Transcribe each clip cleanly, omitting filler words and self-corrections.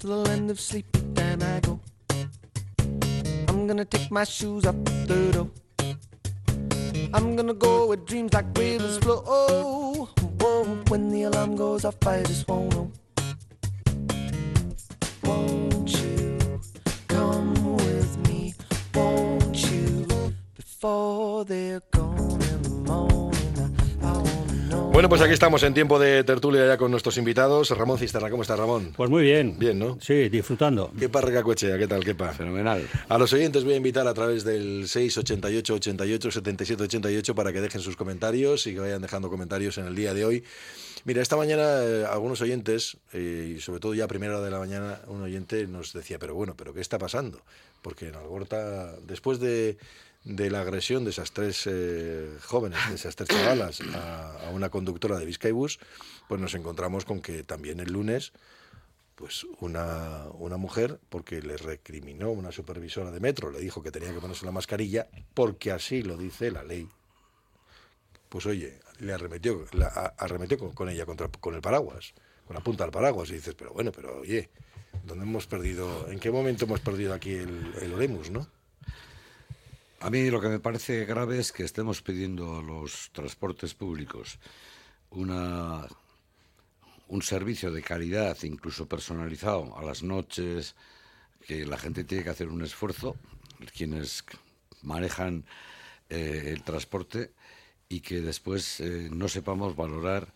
to the land of sleepy time I go. I'm gonna take my shoes up the door. I'm gonna go where dreams like rivers flow. Oh, when the alarm goes off, I just won't know. Won't you come with me? Won't you? Before they're gone in the morning, I wanna know. Bueno, pues aquí estamos en tiempo de tertulia ya con nuestros invitados. Ramón Cisterna, ¿cómo estás, Ramón? Pues muy bien. Bien, ¿no? Sí, disfrutando. ¿Qué parreca cochea? ¿Qué tal? ¿Qué pa? Fenomenal. A los oyentes voy a invitar a través del 688 88 77 88 para que dejen sus comentarios y que vayan dejando comentarios en el día de hoy. Mira, esta mañana algunos oyentes, y sobre todo ya a primera hora de la mañana, un oyente nos decía, pero ¿qué está pasando? Porque en Algorta, después de la agresión de esas tres jóvenes, de esas tres chavalas, a una conductora de Bizkaibus, pues nos encontramos con que también el lunes pues una mujer, porque le recriminó una supervisora de metro, le dijo que tenía que ponerse la mascarilla, porque así lo dice la ley. Pues oye, le arremetió con ella con el paraguas, con la punta del paraguas, y dices, pero oye, ¿dónde hemos perdido? ¿En qué momento hemos perdido aquí el Oremus, no? A mí lo que me parece grave es que estemos pidiendo a los transportes públicos un servicio de calidad, incluso personalizado, a las noches, que la gente tiene que hacer un esfuerzo, quienes manejan el transporte, y que después no sepamos valorar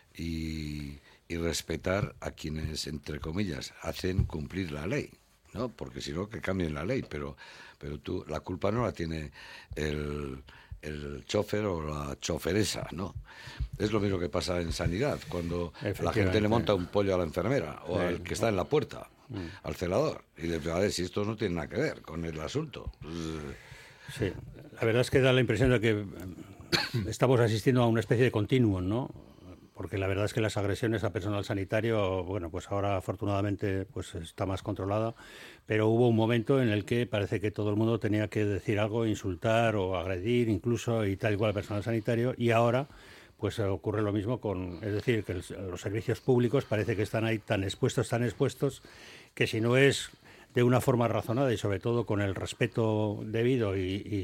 y respetar a quienes, entre comillas, hacen cumplir la ley, ¿no? Porque si no, que cambien la ley, pero la culpa no la tiene el chofer o la choferesa, ¿no? Es lo mismo que pasa en sanidad, cuando la gente le monta un pollo a la enfermera o al que está en la puerta, al celador, y dice, a ver, si esto no tiene nada que ver con el asunto. Sí, la verdad es que da la impresión de que estamos asistiendo a una especie de continuum, ¿no? Porque la verdad es que las agresiones a personal sanitario, bueno, pues ahora afortunadamente pues está más controlada, pero hubo un momento en el que parece que todo el mundo tenía que decir algo, insultar o agredir incluso y tal igual al personal sanitario, y ahora pues ocurre lo mismo es decir, que los servicios públicos parece que están ahí tan expuestos, que si no es de una forma razonada y sobre todo con el respeto debido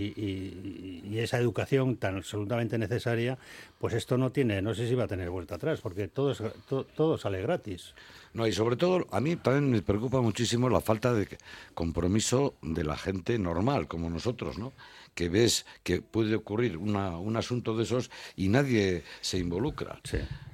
y esa educación tan absolutamente necesaria, pues esto no sé si va a tener vuelta atrás, porque todo sale gratis. No, y sobre todo, a mí también me preocupa muchísimo la falta de compromiso de la gente normal, como nosotros, ¿no? Que ves que puede ocurrir un asunto de esos y nadie se involucra. Sí.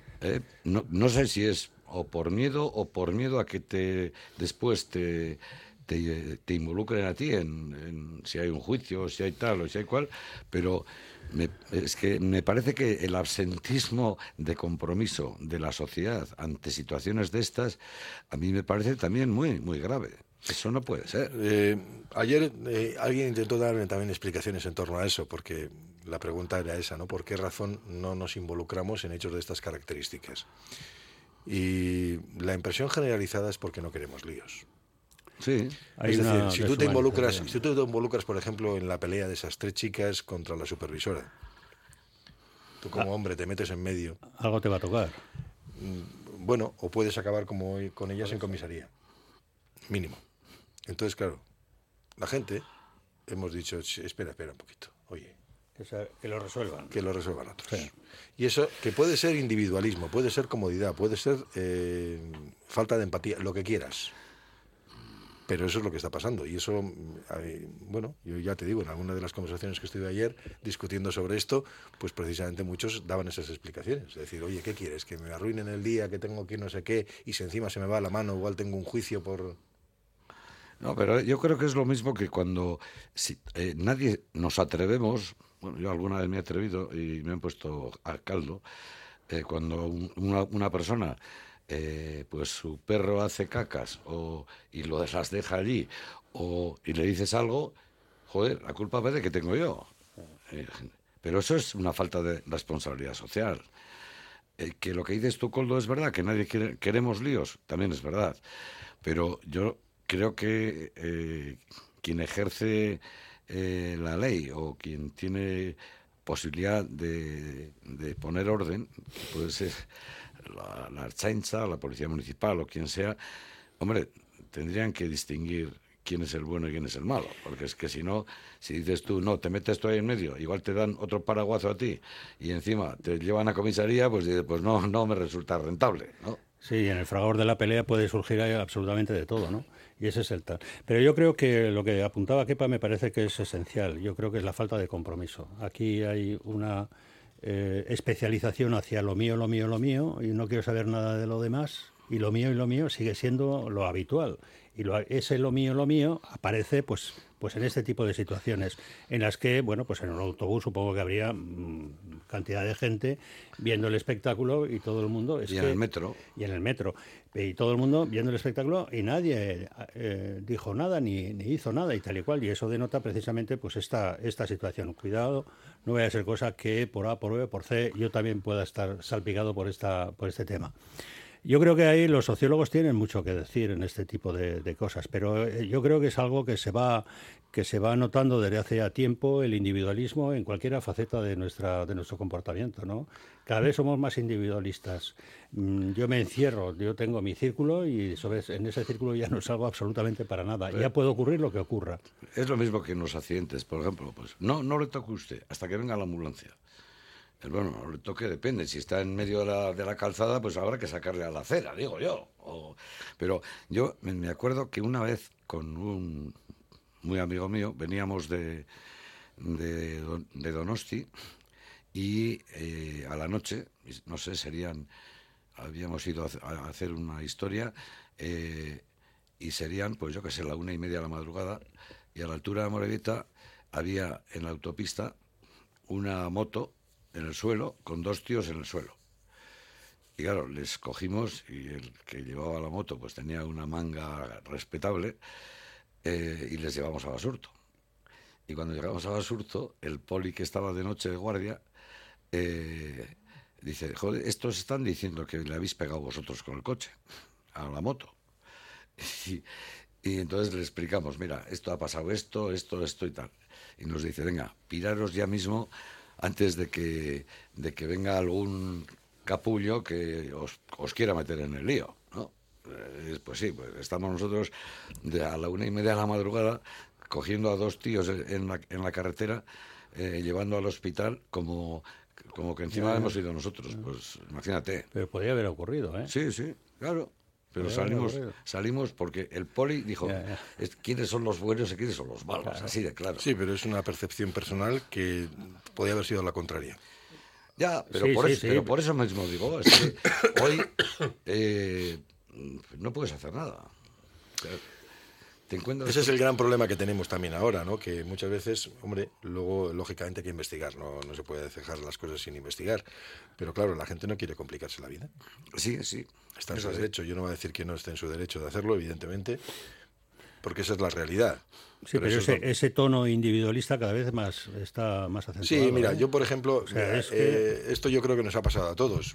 No sé si es o por miedo a que después te involucren a ti en si hay un juicio, si hay tal o si hay cual, pero es que me parece que el absentismo de compromiso de la sociedad ante situaciones de estas, a mí me parece también muy, muy grave. Eso no puede ser. Ayer alguien intentó darme también explicaciones en torno a eso, porque la pregunta era esa, ¿no? ¿Por qué razón no nos involucramos en hechos de estas características? Y la impresión generalizada es porque no queremos líos. Sí. Es decir, si tú te involucras, por ejemplo, en la pelea de esas tres chicas contra la supervisora, tú como hombre te metes en medio. Algo te va a tocar. Bueno, o puedes acabar como hoy con ellas en comisaría. Mínimo. Entonces, claro, la gente, hemos dicho, espera un poquito, oye. Que lo resuelvan. Que lo resuelvan otros. Sí. Y eso, que puede ser individualismo, puede ser comodidad, puede ser falta de empatía, lo que quieras. Pero eso es lo que está pasando. Y eso, bueno, yo ya te digo, en alguna de las conversaciones que estuve ayer discutiendo sobre esto, pues precisamente muchos daban esas explicaciones. Es decir, oye, ¿qué quieres? ¿Que me arruinen el día, que tengo que no sé qué, y si encima se me va la mano, igual tengo un juicio por... No, pero yo creo que es lo mismo que cuando nadie nos atrevemos, bueno, yo alguna vez me he atrevido y me han puesto al caldo, cuando una persona... pues su perro hace cacas y las deja allí y le dices algo, joder, la culpa parece que tengo yo. Pero eso es una falta de responsabilidad social. Que lo que dices tú, Koldo, es verdad, que nadie queremos líos, también es verdad. Pero yo creo que quien ejerce la ley o quien tiene posibilidad de poner orden, puede ser la Ertzaintza, la Policía Municipal o quien sea, hombre, tendrían que distinguir quién es el bueno y quién es el malo, porque es que si no, si dices tú, no, te metes tú ahí en medio, igual te dan otro paraguazo a ti y encima te llevan a comisaría, pues dices, pues no me resulta rentable, ¿no? Sí, en el fragor de la pelea puede surgir ahí absolutamente de todo, ¿no? Y ese es el tal. Pero yo creo que lo que apuntaba Kepa me parece que es esencial. Yo creo que es la falta de compromiso. Aquí hay una especialización hacia lo mío, lo mío, lo mío, y no quiero saber nada de lo demás, y lo mío sigue siendo lo habitual. Y ese lo mío aparece pues en este tipo de situaciones en las que, bueno, pues en un autobús supongo que habría cantidad de gente viendo el espectáculo y todo el mundo... En el metro. Y en el metro. Y todo el mundo viendo el espectáculo y nadie dijo nada ni hizo nada y tal y cual. Y eso denota precisamente pues esta situación. Cuidado, no vaya a ser cosa que por A, por B, por C yo también pueda estar salpicado por este tema. Yo creo que ahí los sociólogos tienen mucho que decir en este tipo de cosas, pero yo creo que es algo que se va notando desde hace ya tiempo, el individualismo en cualquier faceta de nuestro comportamiento, ¿no? Cada vez somos más individualistas. Yo me encierro, yo tengo mi círculo y en ese círculo ya no salgo absolutamente para nada. Ya puede ocurrir lo que ocurra. Es lo mismo que en los accidentes, por ejemplo, pues no le toque a usted hasta que venga la ambulancia. Bueno, no le toque, depende. Si está en medio de la calzada, pues habrá que sacarle a la acera, digo yo. Pero yo me acuerdo que una vez con un muy amigo mío veníamos de Donosti y a la noche, no sé, habíamos ido a hacer una historia y serían, pues yo qué sé, 1:30 de la madrugada y a la altura de Morevita había en la autopista una moto en el suelo, con 2 tíos en el suelo. Y claro, les cogimos y el que llevaba la moto pues tenía una manga respetable y les llevamos a Basurto. Y cuando llegamos a Basurto, el poli que estaba de noche de guardia dice, joder, estos están diciendo que le habéis pegado vosotros con el coche a la moto. Y entonces le explicamos, mira, esto ha pasado esto y tal. Y nos dice, venga, piraros ya mismo antes de que venga algún capullo que os quiera meter en el lío, ¿no? Pues sí, pues estamos nosotros a 1:30 de la madrugada cogiendo a 2 tíos en la carretera, llevando al hospital como que encima hemos ido nosotros, pues imagínate. Pero podría haber ocurrido, ¿eh? Sí, claro. Pero salimos porque el poli dijo, ¿quiénes son los buenos y quiénes son los malos? Claro. Así de claro. Sí, pero es una percepción personal que podía haber sido la contraria. Ya, pero por eso mismo digo, es que hoy no puedes hacer nada. Ese es el gran problema que tenemos también ahora, ¿no? Que muchas veces, hombre, luego lógicamente hay que investigar, no se puede dejar las cosas sin investigar, pero claro, la gente no quiere complicarse la vida. Sí. Está en su derecho, yo no voy a decir que no esté en su derecho de hacerlo, evidentemente, porque esa es la realidad. Sí, pero ese tono individualista cada vez está más acentuado. Sí, mira, yo por ejemplo, o sea, esto yo creo que nos ha pasado a todos.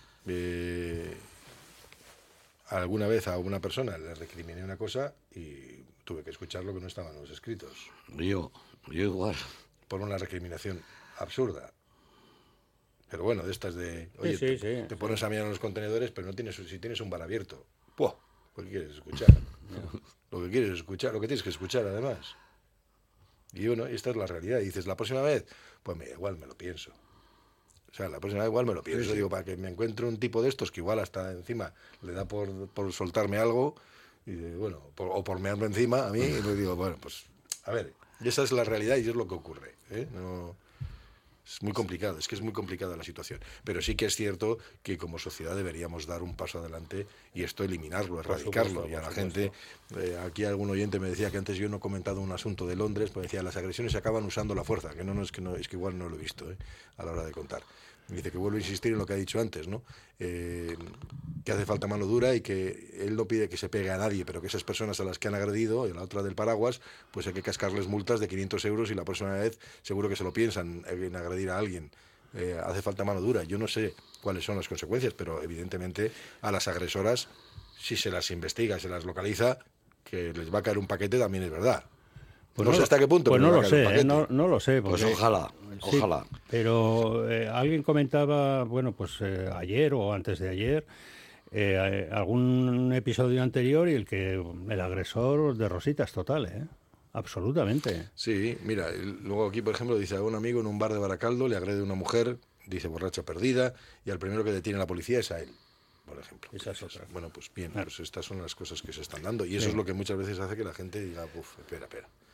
Alguna vez a una persona le recriminé una cosa y tuve que escuchar lo que no estaban en los escritos. Yo igual. Por una recriminación absurda. Pero bueno, de estas de... Oye, te pones a mirar en los contenedores, pero si tienes un bar abierto. ¡Puah! ¿Qué quieres escuchar? Lo que quieres escuchar, lo que tienes que escuchar además. Y bueno, esta es la realidad. Y dices, la próxima vez, pues igual me lo pienso. O sea, la próxima vez igual me lo pienso. Sí. Digo, para que me encuentre un tipo de estos que igual hasta encima le da por soltarme algo, y bueno, o por mearme encima a mí, y le digo, bueno, pues a ver, y esa es la realidad y es lo que ocurre, ¿eh? No, es muy complicado, es que es muy complicada la situación. Pero sí que es cierto que como sociedad deberíamos dar un paso adelante y esto eliminarlo, erradicarlo. Y a la gente, aquí algún oyente me decía que antes yo no he comentado un asunto de Londres, pues decía, las agresiones se acaban usando la fuerza, que es que igual no lo he visto a la hora de contar. Me dice que vuelvo a insistir en lo que ha dicho antes, ¿no? Que hace falta mano dura y que él no pide que se pegue a nadie, pero que esas personas a las que han agredido, y la otra del paraguas, pues hay que cascarles multas de 500 euros y la próxima vez seguro que se lo piensan en agredir a alguien. Hace falta mano dura. Yo no sé cuáles son las consecuencias, pero evidentemente a las agresoras, si se las investiga, se las localiza, que les va a caer un paquete también es verdad. Pues no sé hasta qué punto. Pues no lo sé, no lo sé. Porque, pues ojalá. Pero alguien comentaba, bueno, pues ayer o antes de ayer, algún episodio anterior y el agresor de rositas total, ¿eh? Absolutamente. Sí, mira, luego aquí, por ejemplo, dice a un amigo en un bar de Baracaldo le agrede una mujer, dice borracha perdida, y al primero que detiene la policía es a él, por ejemplo. Esa es otra. Bueno, pues bien, pues estas son las cosas que se están dando, y eso es lo que muchas veces hace que la gente diga, espera.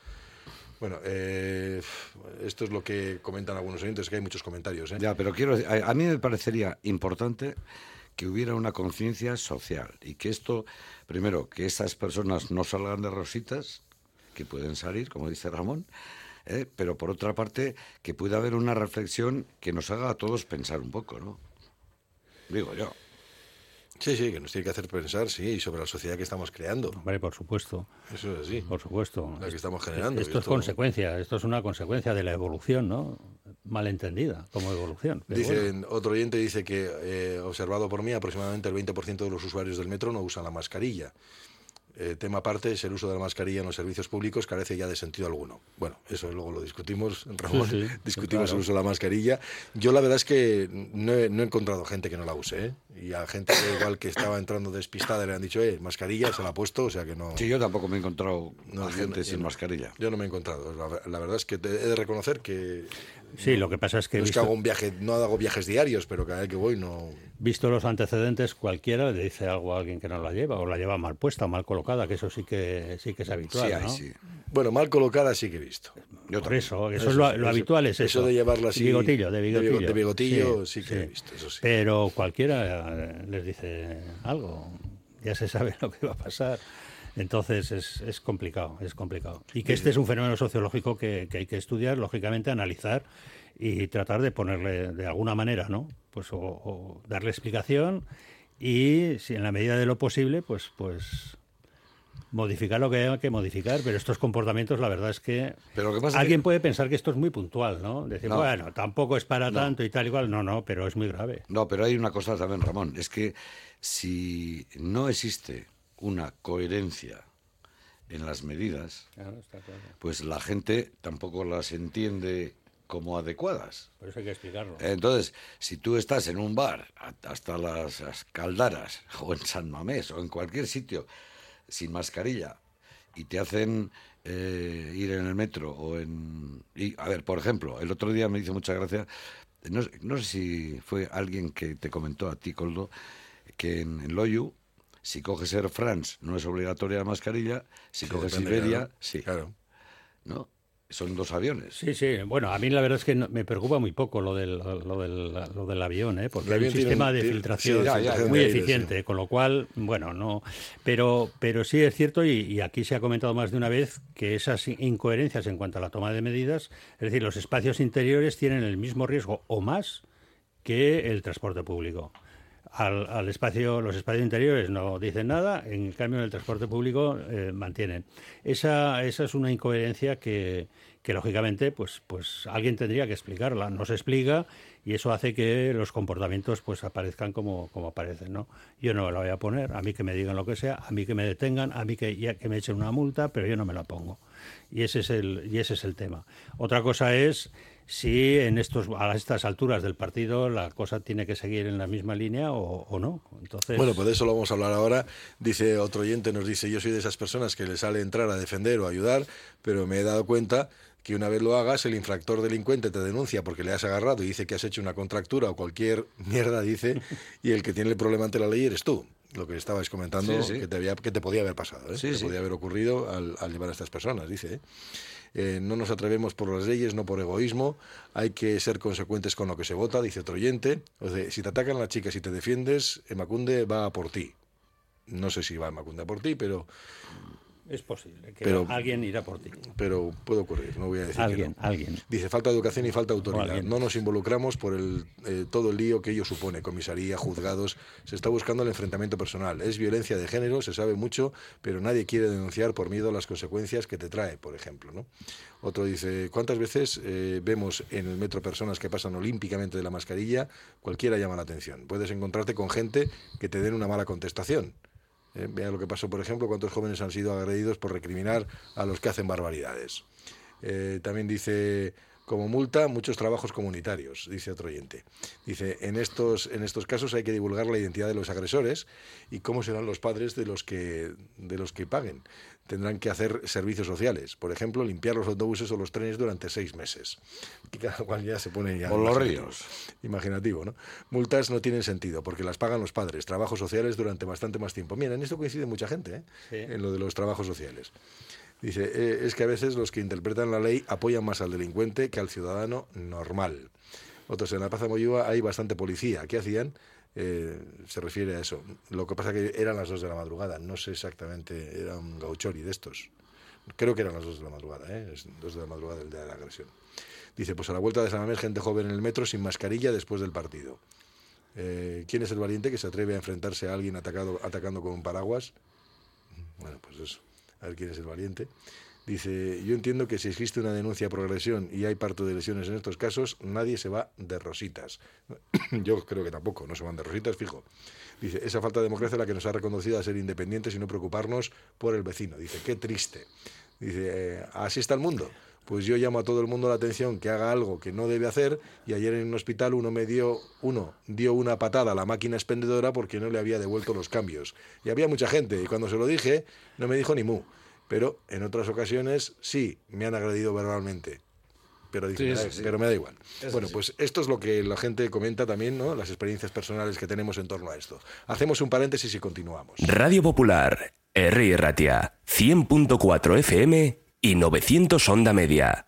Bueno, esto es lo que comentan algunos oyentes, que hay muchos comentarios, ¿eh? Ya, pero a mí me parecería importante que hubiera una conciencia social y que esto, primero, que esas personas no salgan de rositas, que pueden salir, como dice Ramón, pero por otra parte, que pueda haber una reflexión que nos haga a todos pensar un poco, ¿no? Digo yo. Sí, que nos tiene que hacer pensar, sí, sobre la sociedad que estamos creando. Vale, por supuesto. Eso es así. Por supuesto. La que estamos generando. Esto es consecuencia, esto es una consecuencia de la evolución, ¿no? Malentendida como evolución. Otro oyente dice que, observado por mí, aproximadamente el 20% de los usuarios del metro no usan la mascarilla. Tema aparte es el uso de la mascarilla en los servicios públicos, carece ya de sentido alguno. Bueno, eso luego lo discutimos, Ramón, sí, discutimos el uso de la mascarilla. Yo la verdad es que no he encontrado gente que no la use, ¿eh? Y a gente que igual que estaba entrando despistada le han dicho, mascarilla, se la ha puesto, o sea que no... Sí, yo tampoco me he encontrado a gente sin mascarilla. Yo no me he encontrado. La verdad es que he de reconocer que... Sí, lo que pasa es que... No es que hago un viaje, no hago viajes diarios, pero cada vez que voy no... Visto los antecedentes, cualquiera le dice algo a alguien que no la lleva, o la lleva mal puesta o mal colocada, que eso sí que es habitual, sí, ¿no? Sí. Bueno, mal colocada sí que he visto. Por eso es lo habitual, es eso. Eso de llevarla así... De bigotillo sí que he visto, eso sí. Pero cualquiera les dice algo, ya se sabe lo que va a pasar. Entonces es complicado. Y que este es un fenómeno sociológico que hay que estudiar, lógicamente, analizar y tratar de ponerle de alguna manera, ¿no? Pues o darle explicación y, si en la medida de lo posible, pues modificar lo que haya que modificar, pero estos comportamientos, la verdad es que alguien puede pensar que esto es muy puntual, ¿no? Decir, bueno, tampoco es para tanto y tal y cual. No, pero es muy grave. No, pero hay una cosa también, Ramón, es que si no existe una coherencia en las medidas, pues la gente tampoco las entiende como adecuadas. Por eso hay que explicarlo. Entonces, si tú estás en un bar, hasta las Caldaras, o en San Mamés, o en cualquier sitio, sin mascarilla, y te hacen ir en el metro, a ver, por ejemplo, el otro día me hizo mucha gracia, no sé si fue alguien que te comentó a ti, Coldo, que en Loiu, si coges Air France no es obligatoria la mascarilla, si coges Iberia, sí. Claro. ¿No? Son 2 aviones. Sí. Bueno, a mí la verdad es que me preocupa muy poco lo del avión, porque hay un sistema de filtración muy eficiente, con lo cual, bueno, no. Pero sí es cierto, y aquí se ha comentado más de una vez, que esas incoherencias en cuanto a la toma de medidas, es decir, los espacios interiores tienen el mismo riesgo o más que el transporte público. Los espacios interiores no dicen nada, en cambio en el transporte público mantienen. Esa es una incoherencia que lógicamente pues alguien tendría que explicarla. No se explica y eso hace que los comportamientos pues aparezcan como aparecen, ¿no? Yo no me la voy a poner, a mí que me digan lo que sea, a mí que me detengan, a mí que me echen una multa, pero yo no me la pongo. Y ese es el tema. Otra cosa es si a estas alturas del partido la cosa tiene que seguir en la misma línea o no. Entonces... Bueno, pues de eso lo vamos a hablar ahora. Dice otro oyente, nos dice, yo soy de esas personas que le sale entrar a defender o ayudar, pero me he dado cuenta que una vez lo hagas, el infractor delincuente te denuncia porque le has agarrado y dice que has hecho una contractura o cualquier mierda, dice, y el que tiene el problema ante la ley eres tú. Lo que estabais comentando, sí. Que te podía haber pasado, ¿eh? Sí, que podía haber ocurrido al llevar a estas personas, dice, no nos atrevemos por las leyes, no por egoísmo, hay que ser consecuentes con lo que se vota, dice otro oyente. O sea, si te atacan a las chicas y te defiendes, Emakunde va a por ti. No sé si va Emakunde a por ti, pero... Es posible que alguien irá por ti. Pero puede ocurrir, no voy a decir alguien. Dice, falta educación y falta autoridad. No nos involucramos por todo el lío que ello supone. Comisaría, juzgados. Se está buscando el enfrentamiento personal. Es violencia de género, se sabe mucho, pero nadie quiere denunciar por miedo a las consecuencias que te trae, por ejemplo, ¿no? Otro dice, ¿cuántas veces vemos en el metro personas que pasan olímpicamente de la mascarilla? Cualquiera llama la atención. Puedes encontrarte con gente que te den una mala contestación. Vea lo que pasó, por ejemplo, cuántos jóvenes han sido agredidos por recriminar a los que hacen barbaridades. También dice, Como multa, muchos trabajos comunitarios, dice otro oyente. Dice, en estos casos hay que divulgar la identidad de los agresores y cómo serán los padres de los que paguen. Tendrán que hacer servicios sociales, por ejemplo, limpiar los autobuses o los trenes durante 6 meses. Y cada cual ya se pone ya... Por los ríos. Imaginativo, ¿no? Multas no tienen sentido, porque las pagan los padres. Trabajos sociales durante bastante más tiempo. Mira, en esto coincide mucha gente, Sí. En lo de los trabajos sociales. Dice, es que a veces los que interpretan la ley apoyan más al delincuente que al ciudadano normal. Otros, en la Plaza Moyúa hay bastante policía. ¿Qué hacían? Se refiere a eso. Lo que pasa que eran las 2 de la madrugada. No sé exactamente, era un gauchori de estos. Creo que eran las 2 de la madrugada, Es 2 de la madrugada el día de la agresión. Dice, pues a la vuelta de San Mamés, gente joven en el metro sin mascarilla después del partido. ¿Quién es el valiente que se atreve a enfrentarse a alguien atacando con un paraguas? Bueno, pues eso. A ver quién es el valiente. Dice, yo entiendo que si existe una denuncia por agresión y hay parto de lesiones en estos casos, nadie se va de rositas. Yo creo que tampoco, no se van de rositas, fijo. Dice, esa falta de democracia es la que nos ha reconducido a ser independientes y no preocuparnos por el vecino. Dice, qué triste. Dice, así está el mundo. Pues yo llamo a todo el mundo la atención que haga algo que no debe hacer, y ayer en un hospital uno dio una patada a la máquina expendedora porque no le había devuelto los cambios. Y había mucha gente, y cuando se lo dije, no me dijo ni mu. Pero en otras ocasiones sí, me han agredido verbalmente. Pero, dice, sí. Pero me da igual. Bueno, pues esto es lo que la gente comenta también, ¿no? Las experiencias personales que tenemos en torno a esto. Hacemos un paréntesis y continuamos. Radio Popular, Herri Ratia, 100.4 FM y 900 onda media.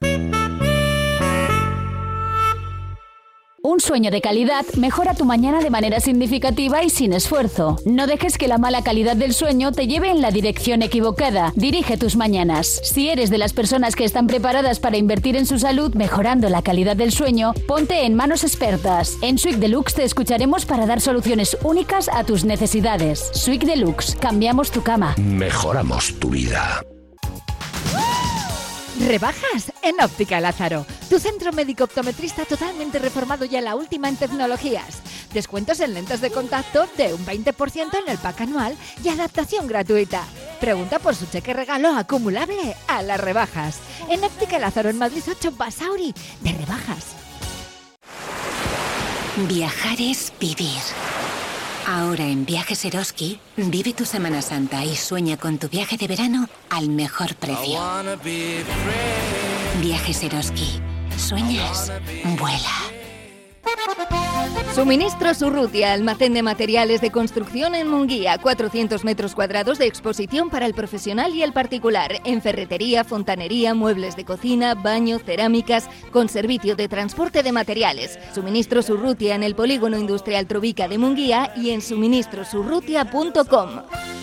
Un sueño de calidad mejora tu mañana de manera significativa y sin esfuerzo. No dejes que la mala calidad del sueño te lleve en la dirección equivocada. Dirige tus mañanas. Si eres de las personas que están preparadas para invertir en su salud mejorando la calidad del sueño, ponte en manos expertas. En Sweek Deluxe te escucharemos para dar soluciones únicas a tus necesidades. Sweek Deluxe. Cambiamos tu cama. Mejoramos tu vida. Rebajas en Óptica Lázaro, tu centro médico optometrista totalmente reformado y a la última en tecnologías. Descuentos en lentes de contacto de un 20% en el pack anual y adaptación gratuita. Pregunta por su cheque regalo acumulable a las rebajas. En Óptica Lázaro, en Madrid 8, Basauri, de rebajas. Viajar es vivir. Ahora en Viajes Eroski, vive tu Semana Santa y sueña con tu viaje de verano al mejor precio. Viajes Eroski. ¿Sueñas? Vuela. Suministros Urrutia, almacén de materiales de construcción en Munguía, 400 metros cuadrados de exposición para el profesional y el particular, en ferretería, fontanería, muebles de cocina, baño, cerámicas, con servicio de transporte de materiales. Suministros Urrutia en el Polígono Industrial Trovica de Munguía y en suministrosurrutia.com.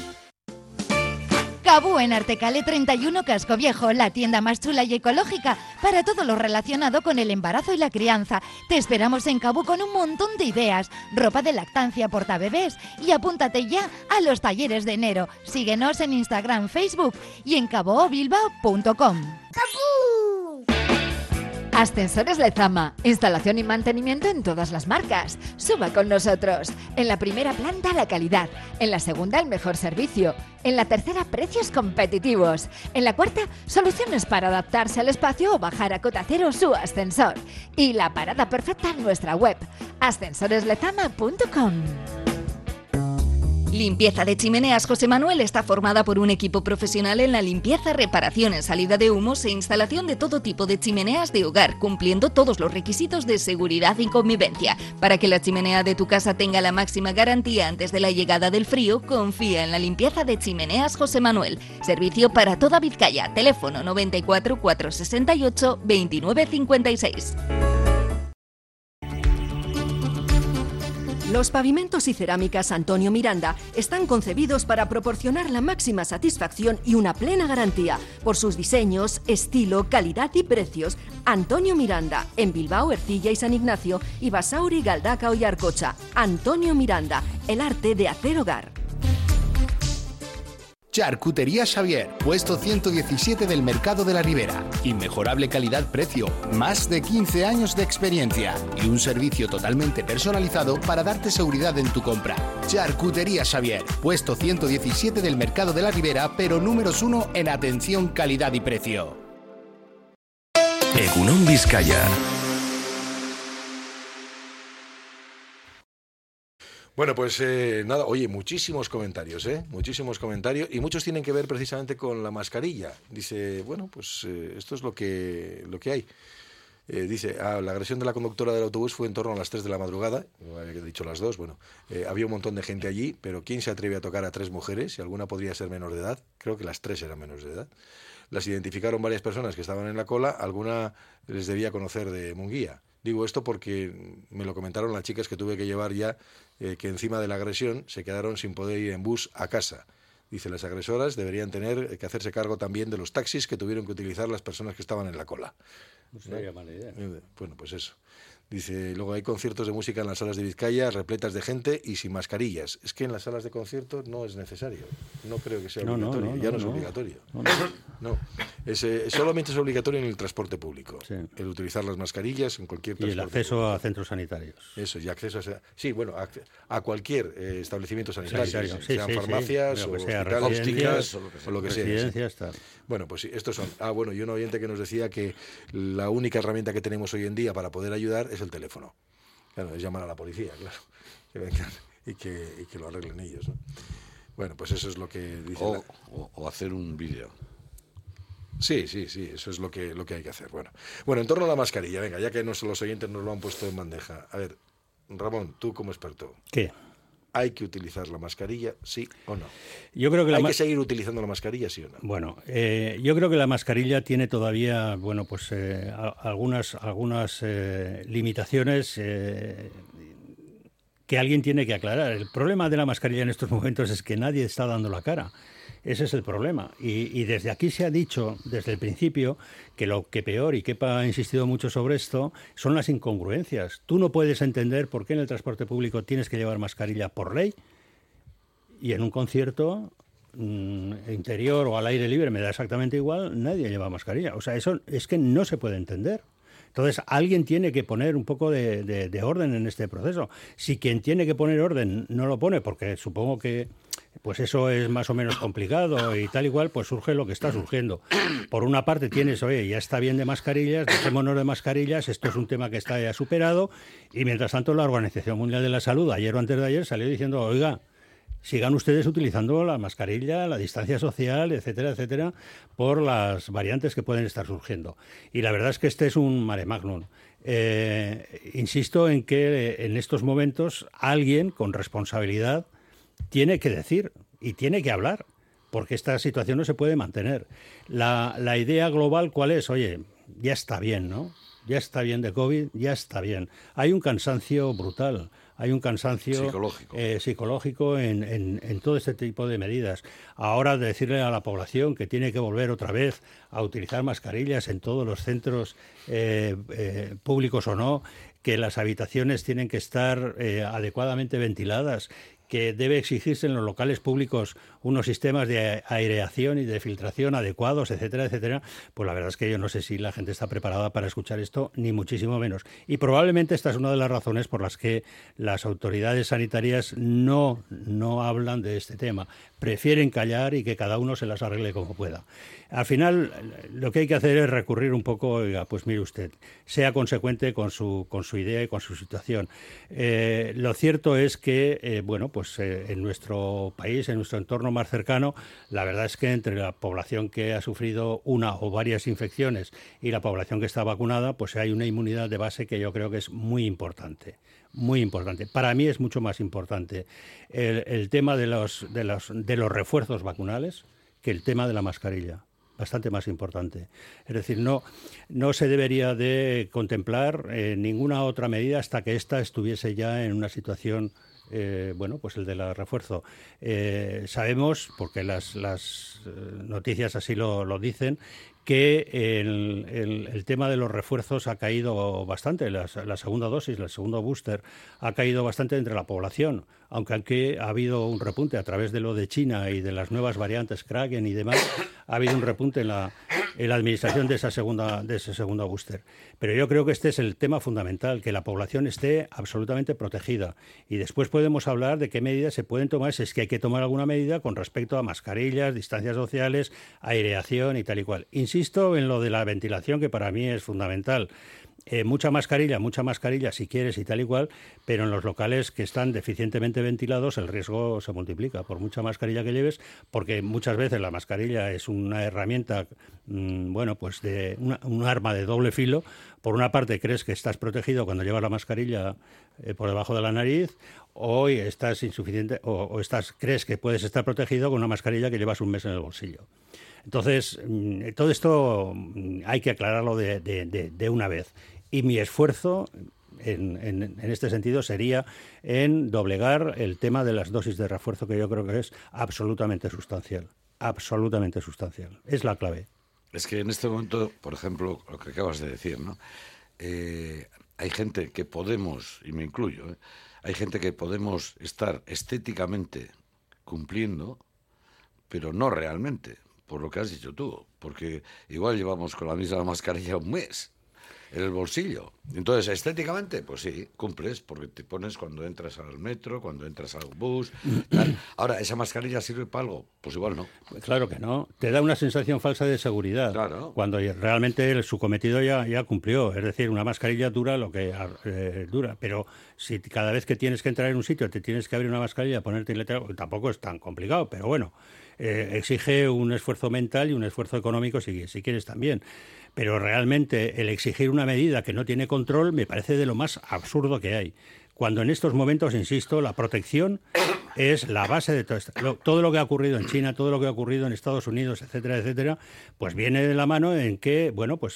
Cabú en Artecale 31 Casco Viejo, la tienda más chula y ecológica para todo lo relacionado con el embarazo y la crianza. Te esperamos en Cabú con un montón de ideas, ropa de lactancia, portabebés, y apúntate ya a los talleres de enero. Síguenos en Instagram, Facebook y en caboobilbao.com. ¡Cabú! Ascensores Lezama, instalación y mantenimiento en todas las marcas. Suba con nosotros. En la primera planta la calidad, en la segunda el mejor servicio, en la tercera precios competitivos, en la cuarta soluciones para adaptarse al espacio o bajar a cota cero su ascensor. Y la parada perfecta en nuestra web, ascensoreslezama.com. Limpieza de Chimeneas José Manuel está formada por un equipo profesional en la limpieza, reparación en salida de humos e instalación de todo tipo de chimeneas de hogar, cumpliendo todos los requisitos de seguridad y convivencia. Para que la chimenea de tu casa tenga la máxima garantía antes de la llegada del frío, confía en la limpieza de Chimeneas José Manuel. Servicio para toda Vizcaya. Teléfono 94 468 2956. Los pavimentos y cerámicas Antonio Miranda están concebidos para proporcionar la máxima satisfacción y una plena garantía por sus diseños, estilo, calidad y precios. Antonio Miranda, en Bilbao, Ercilla y San Ignacio, y Basauri, Galdacao y Arcocha. Antonio Miranda, el arte de hacer hogar. Charcutería Xavier, puesto 117 del Mercado de la Ribera. Inmejorable calidad-precio, más de 15 años de experiencia y un servicio totalmente personalizado para darte seguridad en tu compra. Charcutería Xavier, puesto 117 del Mercado de la Ribera, pero números 1 en atención, calidad y precio. Egunon Vizcaya. Bueno, pues nada, oye, muchísimos comentarios, muchísimos comentarios, y muchos tienen que ver precisamente con la mascarilla. Dice, bueno, pues esto es lo que hay. Dice, la agresión de la conductora del autobús fue en torno a las 3 de la madrugada, he dicho las 2, bueno, había un montón de gente allí, pero ¿quién se atreve a tocar a 3 mujeres? Y alguna podría ser menor de edad, creo que las 3 eran menores de edad. Las identificaron varias personas que estaban en la cola, alguna les debía conocer de Munguía. Digo esto porque me lo comentaron las chicas que tuve que llevar ya, que encima de la agresión se quedaron sin poder ir en bus a casa. Dice, las agresoras deberían tener que hacerse cargo también de los taxis que tuvieron que utilizar las personas que estaban en la cola. No sería mala idea. Bueno, pues eso. Dice, luego hay conciertos de música en las salas de Vizcaya repletas de gente y sin mascarillas. Es que en las salas de conciertos no es necesario. No creo que sea obligatorio. Ya no es obligatorio. No. Solamente es obligatorio en el transporte público. Sí. El utilizar las mascarillas en cualquier transporte. Y el acceso público. A centros sanitarios. Eso, y acceso a cualquier establecimiento sanitario. Sean farmacias o hospitales, ópticas o lo que sea. Tal. Bueno, pues sí, estos son. Y un oyente que nos decía que la única herramienta que tenemos hoy en día para poder ayudar es el teléfono. Claro, es llamar a la policía, claro, que vengan y que lo arreglen ellos, ¿no? Bueno, pues eso es lo que dice. O hacer un vídeo. Sí, eso es lo que hay que hacer. Bueno, en torno a la mascarilla, venga, ya que los oyentes nos lo han puesto en bandeja. A ver, Ramón, tú como experto. ¿Qué? ¿Hay que utilizar la mascarilla, sí o no? Yo creo que ¿Hay que seguir utilizando la mascarilla, sí o no? Bueno, yo creo que la mascarilla tiene todavía, algunas limitaciones que alguien tiene que aclarar. El problema de la mascarilla en estos momentos es que nadie está dando la cara. Ese es el problema. Y desde aquí se ha dicho, desde el principio, que lo que peor, y Kepa ha insistido mucho sobre esto, son las incongruencias. Tú no puedes entender por qué en el transporte público tienes que llevar mascarilla por ley y en un concierto interior o al aire libre, me da exactamente igual, nadie lleva mascarilla. O sea, eso es que no se puede entender. Entonces, alguien tiene que poner un poco de orden en este proceso. Si quien tiene que poner orden no lo pone, porque supongo que pues eso es más o menos complicado y tal igual, pues surge lo que está surgiendo. Por una parte tienes, oye, ya está bien de mascarillas, dejémonos de mascarillas, esto es un tema que está ya superado, y mientras tanto la Organización Mundial de la Salud, ayer o antes de ayer, salió diciendo, oiga, sigan ustedes utilizando la mascarilla, la distancia social, etcétera, etcétera, por las variantes que pueden estar surgiendo. Y la verdad es que este es un mare magnum. Insisto en que en estos momentos alguien con responsabilidad tiene que decir y tiene que hablar, porque esta situación no se puede mantener. La idea global, ¿cuál es? Oye, ya está bien, ¿no? Ya está bien de COVID, ya está bien. Hay un cansancio brutal, hay un cansancio psicológico en todo este tipo de medidas. Ahora decirle a la población que tiene que volver otra vez a utilizar mascarillas en todos los centros públicos o no, que las habitaciones tienen que estar adecuadamente ventiladas, que debe exigirse en los locales públicos unos sistemas de aireación y de filtración adecuados, etcétera, etcétera, pues la verdad es que yo no sé si la gente está preparada para escuchar esto, ni muchísimo menos. Y probablemente esta es una de las razones por las que las autoridades sanitarias no hablan de este tema. Prefieren callar y que cada uno se las arregle como pueda. Al final, lo que hay que hacer es recurrir un poco, oiga, pues mire usted, sea consecuente con su idea y con su situación. Lo cierto es que, en nuestro país, en nuestro entorno más cercano, la verdad es que entre la población que ha sufrido una o varias infecciones y la población que está vacunada, pues hay una inmunidad de base que yo creo que es muy importante. Muy importante. Para mí es mucho más importante el tema de los refuerzos vacunales que el tema de la mascarilla. Bastante más importante. Es decir, no se debería de contemplar ninguna otra medida hasta que ésta estuviese ya en una situación, pues el de la refuerzo. Sabemos, porque las noticias así lo dicen, que el tema de los refuerzos ha caído bastante, la segunda dosis, el segundo booster, ha caído bastante entre la población, aunque ha habido un repunte a través de lo de China y de las nuevas variantes Kraken y demás, ha habido un repunte en la administración de ese segundo booster. Pero yo creo que este es el tema fundamental, que la población esté absolutamente protegida. Y después podemos hablar de qué medidas se pueden tomar, si es que hay que tomar alguna medida con respecto a mascarillas, distancias sociales, aireación y tal y cual. Insisto en lo de la ventilación, que para mí es fundamental. Mucha mascarilla si quieres y tal y cual, pero en los locales que están deficientemente ventilados el riesgo se multiplica por mucha mascarilla que lleves, porque muchas veces la mascarilla es una herramienta, pues de un arma de doble filo. Por una parte crees que estás protegido cuando llevas la mascarilla por debajo de la nariz, o estás insuficiente, o crees que puedes estar protegido con una mascarilla que llevas un mes en el bolsillo. Entonces, todo esto hay que aclararlo de una vez. Y mi esfuerzo en este sentido sería en doblegar el tema de las dosis de refuerzo, que yo creo que es absolutamente sustancial. Absolutamente sustancial. Es la clave. Es que en este momento, por ejemplo, lo que acabas de decir, ¿no? Hay gente que podemos, y me incluyo, hay gente que podemos estar estéticamente cumpliendo, pero no realmente, por lo que has dicho tú, porque igual llevamos con la misma mascarilla un mes en el bolsillo. Entonces, estéticamente, pues sí, cumples, porque te pones cuando entras al metro, cuando entras al bus, tal. Ahora, ¿esa mascarilla sirve para algo? Pues igual no. Claro que no. Te da una sensación falsa de seguridad. Claro. Cuando realmente su cometido ya cumplió. Es decir, una mascarilla dura lo que dura. Pero si cada vez que tienes que entrar en un sitio te tienes que abrir una mascarilla, ponerte el letrero, tampoco es tan complicado, pero bueno, exige un esfuerzo mental y un esfuerzo económico si quieres también. Pero realmente el exigir una medida que no tiene control me parece de lo más absurdo que hay. Cuando en estos momentos, insisto, la protección es la base de todo esto. Todo lo que ha ocurrido en China, todo lo que ha ocurrido en Estados Unidos, etcétera, etcétera, pues viene de la mano en que,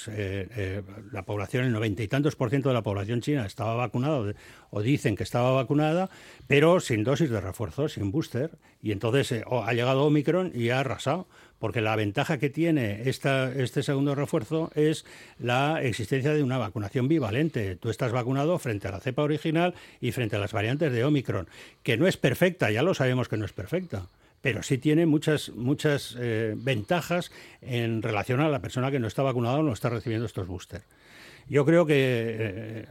la población, el 90 y tantos % de la población china estaba vacunada, o dicen que estaba vacunada, pero sin dosis de refuerzo, sin booster. Y entonces ha llegado Omicron y ha arrasado. Porque la ventaja que tiene este segundo refuerzo es la existencia de una vacunación bivalente. Tú estás vacunado frente a la cepa original y frente a las variantes de Omicron, que no es perfecta, ya lo sabemos que no es perfecta, pero sí tiene muchas ventajas en relación a la persona que no está vacunada o no está recibiendo estos boosters. Yo creo que,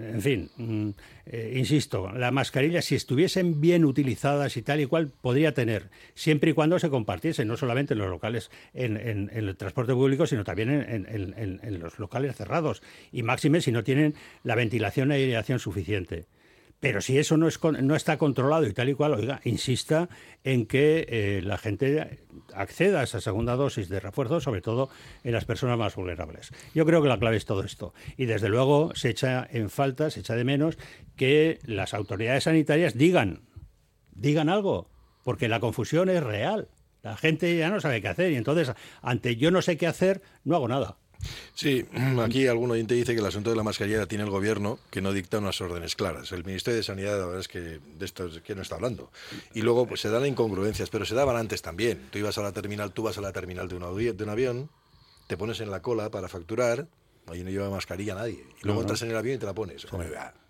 insisto, la mascarilla, si estuviesen bien utilizadas y tal y cual, podría tener, siempre y cuando se compartiese, no solamente en los locales, en el transporte público, sino también en los locales cerrados, y máxime si no tienen la ventilación y aireación suficiente. Pero si eso no está controlado y tal y cual, oiga, insista en que la gente acceda a esa segunda dosis de refuerzo, sobre todo en las personas más vulnerables. Yo creo que la clave es todo esto. Y desde luego se echa de menos que las autoridades sanitarias digan algo, porque la confusión es real. La gente ya no sabe qué hacer y entonces, ante yo no sé qué hacer, no hago nada. Sí, aquí algún oyente dice que el asunto de la mascarilla tiene el gobierno, que no dicta unas órdenes claras. El Ministerio de Sanidad, la verdad es que de esto es que no está hablando. Y luego pues se dan incongruencias, pero se daban antes también. Tú vas a la terminal de un avión, te pones en la cola para facturar, ahí no lleva mascarilla nadie. Y luego entras en el avión y te la pones. Hombre,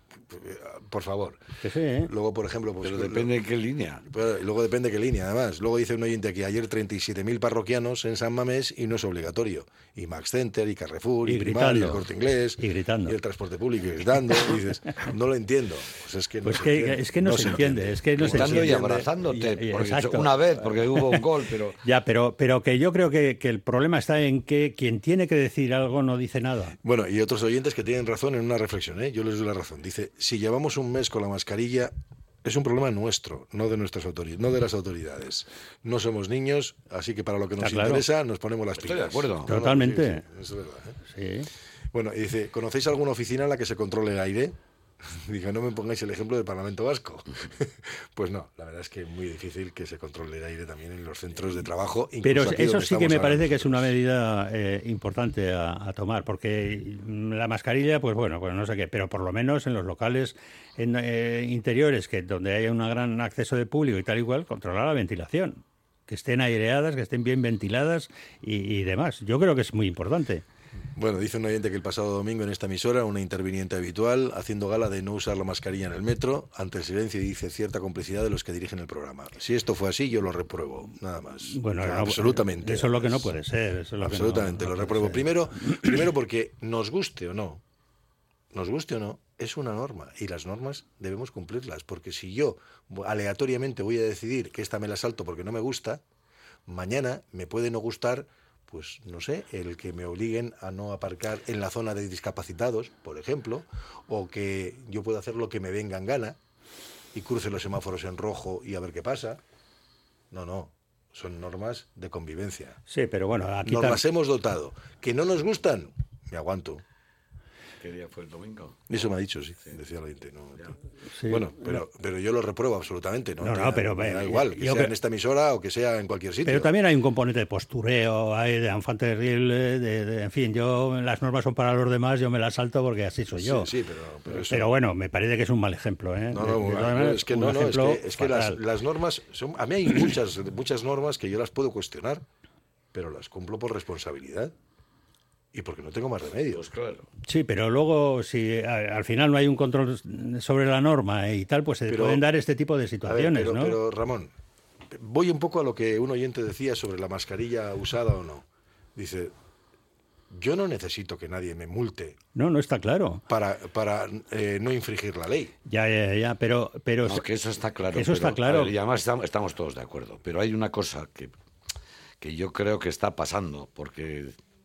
por favor. Que sí, ¿eh? Luego, por ejemplo... Pues, pero depende de qué línea. Y luego depende de qué línea, además. Luego dice un oyente que ayer 37.000 parroquianos en San Mamés y no es obligatorio. Y Max Center, y Carrefour, y Primar, y el Corte Inglés, y gritando. Y el transporte público, y gritando. Y dices, no lo entiendo. Pues es que no se entiende. Es que no se entiende. Es que no se entiende. Y abrazándote. Una vez, porque hubo un gol, pero... Ya, pero que yo creo que el problema está en que quien tiene que decir algo no dice nada. Bueno, y otros oyentes que tienen razón en una reflexión, ¿eh? Yo les doy la razón. Dice, si llevamos un mes con la mascarilla, es un problema nuestro, no de nuestras autoridades, no de las autoridades. No somos niños, así que para lo que nos interesa nos ponemos las pilas. Estoy de acuerdo. Totalmente. Sí, es verdad, ¿eh? Sí. Bueno, y dice, ¿conocéis alguna oficina en la que se controle el aire? Digo, no me pongáis el ejemplo del Parlamento Vasco. Pues no, la verdad es que es muy difícil que se controle el aire también en los centros de trabajo. Pero eso sí que me parece que es una medida importante a tomar, porque la mascarilla, pues no sé qué, pero por lo menos en los locales interiores, donde haya un gran acceso de público y tal y cual, controlar la ventilación, que estén aireadas, que estén bien ventiladas y demás. Yo creo que es muy importante. Bueno, dice un oyente que el pasado domingo en esta emisora, una interviniente habitual, haciendo gala de no usar la mascarilla en el metro, ante el silencio dice cierta complicidad de los que dirigen el programa. Si esto fue así, yo lo repruebo, nada más. Bueno, absolutamente. Eso es lo que no puede ser. Absolutamente, lo repruebo. Primero porque nos guste o no, es una norma y las normas debemos cumplirlas, porque si yo aleatoriamente voy a decidir que esta me la salto porque no me gusta, mañana me puede no gustar, pues no sé, el que me obliguen a no aparcar en la zona de discapacitados, por ejemplo, o que yo pueda hacer lo que me venga en gana y cruce los semáforos en rojo y a ver qué pasa. No, son normas de convivencia. Sí, pero bueno, aquí nos las hemos dotado. ¿Que no nos gustan? Me aguanto. ¿Qué día fue el domingo? Eso me ha dicho, sí. Decía el oyente. Sí, bueno, pero yo lo repruebo absolutamente. No, pero me da igual, que sea en esta emisora o que sea en cualquier sitio. Pero también hay un componente de postureo, hay de enfant terrible, en fin, las normas son para los demás, yo me las salto porque así soy yo. Sí, pero bueno, me parece que es un mal ejemplo. Es que las normas, a mí hay muchas normas que yo las puedo cuestionar, pero las cumplo por responsabilidad. Y porque no tengo más remedio. Pues claro. Sí, pero luego, si al final no hay un control sobre la norma y tal, pues se pueden dar este tipo de situaciones, ¿no? Pero, Ramón, voy un poco a lo que un oyente decía sobre la mascarilla usada o no. Dice, yo no necesito que nadie me multe. No está claro. Para no infringir la ley. Ya, pero no, que eso está claro. Eso está claro. Y además estamos todos de acuerdo. Pero hay una cosa que yo creo que está pasando, porque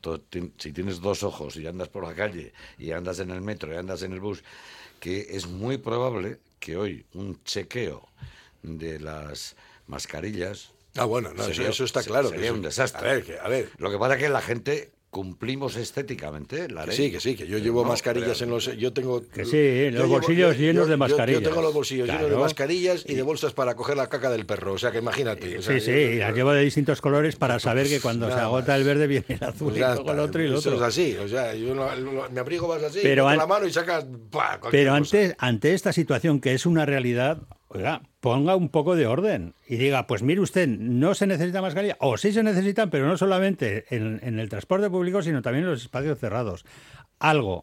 si tienes dos ojos y andas por la calle y andas en el metro y andas en el bus, que es muy probable que hoy un chequeo de las mascarillas... bueno, eso está claro. Sería un desastre. A ver. Lo que pasa es que la gente... cumplimos estéticamente la ley. Que sí, que yo llevo mascarillas en los... Yo tengo... Que sí, los bolsillos llenos de mascarillas. Yo tengo los bolsillos llenos de mascarillas y de bolsas para coger la caca del perro, o sea que imagínate. Sí, las llevo de distintos colores para para saber que cuando se agota el verde viene el azul y luego el otro y el otro. Eso es así, o sea, yo me abrigo más así, con la mano y sacas... Pero ante esta situación que es una realidad... Oiga, ponga un poco de orden y diga, pues mire usted, no se necesita mascarilla, o sí se necesitan, pero no solamente en el transporte público, sino también en los espacios cerrados. Algo,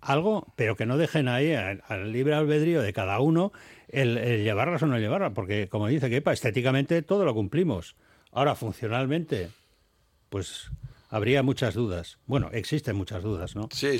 pero que no dejen ahí al libre albedrío de cada uno el llevarlas o no llevarlas, porque como dice Kepa, estéticamente todo lo cumplimos. Ahora, funcionalmente, pues habría muchas dudas. Bueno, existen muchas dudas, ¿no? Sí.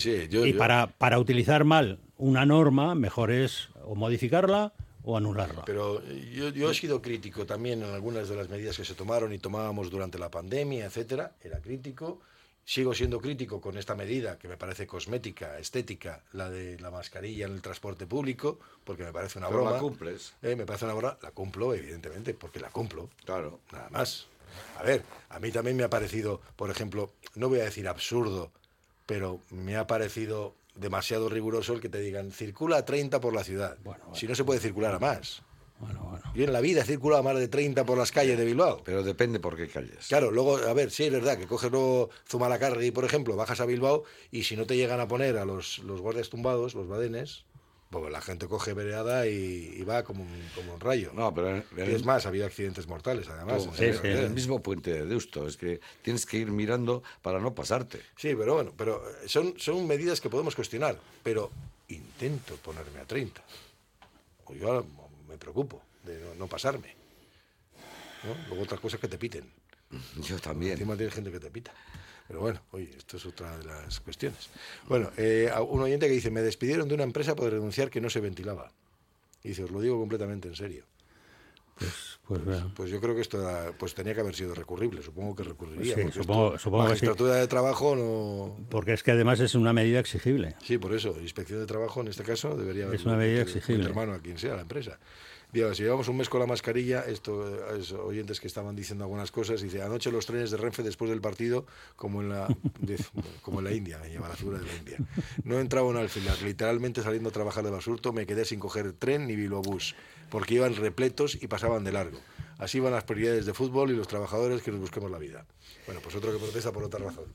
Para utilizar mal una norma, mejor es o modificarla o anularla. Pero yo he sido crítico también en algunas de las medidas que se tomaron y tomábamos durante la pandemia, etcétera. Era crítico. Sigo siendo crítico con esta medida que me parece cosmética, estética, la de la mascarilla en el transporte público, porque me parece una broma. ¿La cumples? Me parece una broma. La cumplo, evidentemente, porque la cumplo. Claro. Nada más. A ver, a mí también me ha parecido, por ejemplo, no voy a decir absurdo, pero me ha parecido demasiado riguroso el que te digan circula a 30 por la ciudad. Bueno. Si no se puede circular a más. Bueno. Yo en la vida he circulado a más de 30 por las calles de Bilbao. Pero depende por qué calles. Claro, luego, a ver, sí es verdad que coges luego Zumalacárregui, por ejemplo, bajas a Bilbao y si no te llegan a poner a los guardias tumbados, los badenes, pues la gente coge vereada y va como un rayo. No, pero es más, ha habido accidentes mortales, además. En el mismo puente de Deusto, es que tienes que ir mirando para no pasarte. Sí, pero bueno, son medidas que podemos cuestionar, pero intento ponerme a 30. Yo ahora me preocupo de no pasarme. ¿No? Luego otras cosas que te piten. Yo también. Encima tienes gente que te pita. Pero bueno, oye, esto es otra de las cuestiones. Bueno, un oyente que dice, me despidieron de una empresa por denunciar que no se ventilaba. Y dice, os lo digo completamente en serio. Pues yo creo que esto tenía que haber sido recurrible. Supongo que recurriría. Sí, supongo magistratura de trabajo no... Porque es que además es una medida exigible. Sí, por eso. Inspección de trabajo, en este caso, debería haber... Es una medida exigible. Mi hermano, a quien sea, la empresa. Digo, si llevamos un mes con la mascarilla, oyentes que estaban diciendo algunas cosas, dice, anoche los trenes de Renfe después del partido, como en la India, me llama la figura de la India. No entraba un alfiler, literalmente saliendo a trabajar de Basurto, me quedé sin coger tren ni Bilbobús, porque iban repletos y pasaban de largo. Así van las prioridades de fútbol y los trabajadores que nos busquemos la vida. Bueno, pues otro que protesta por otra razón.